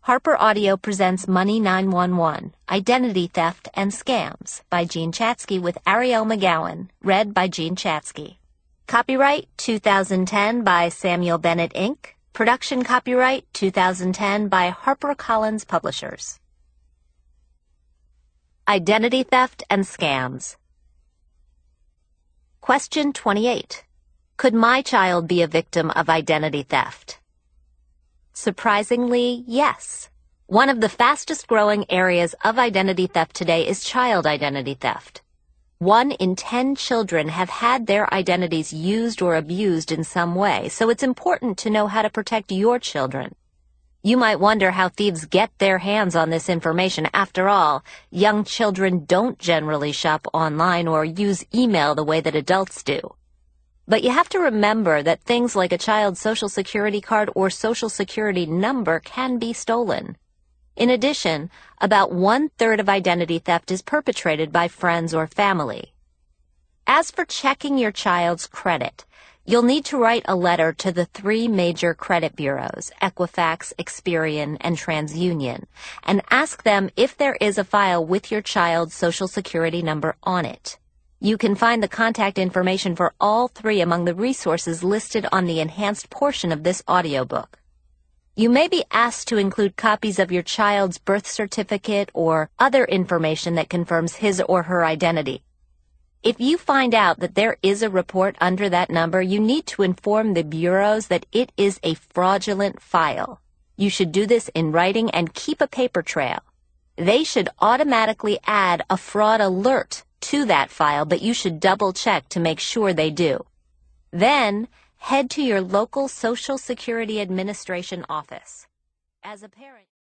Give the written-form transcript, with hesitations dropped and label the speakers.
Speaker 1: Harper Audio presents Money 911, Identity Theft and Scams by Jean Chatzky with Ariel McGowan, read by Jean Chatzky. Copyright 2010 by Samuel Bennett Inc. Production copyright 2010 by HarperCollins Publishers. Identity Theft and Scams. Question 28. Could my child be a victim of identity theft? Surprisingly, yes. One of the fastest growing areas of identity theft today is child identity theft. 1 in 10 children have had their identities used or abused in some way, so it's important to know how to protect your children. You might wonder how thieves get their hands on this information. After all, young children don't generally shop online or use email the way that adults do. But you have to remember that things like a child's Social Security card or Social Security number can be stolen. In addition, about 1/3 of identity theft is perpetrated by friends or family. As for checking your child's credit, you'll need to write a letter to the 3 major credit bureaus, Equifax, Experian, and TransUnion, and ask them if there is a file with your child's Social Security number on it. You can find the contact information for all 3 among the resources listed on the enhanced portion of this audiobook. You may be asked to include copies of your child's birth certificate or other information that confirms his or her identity. If you find out that there is a report under that number, you need to inform the bureaus that it is a fraudulent file. You should do this in writing and keep a paper trail. They should automatically add a fraud alert to that file, but you should double check to make sure they do. Then, head to your local Social Security Administration office. As a parent,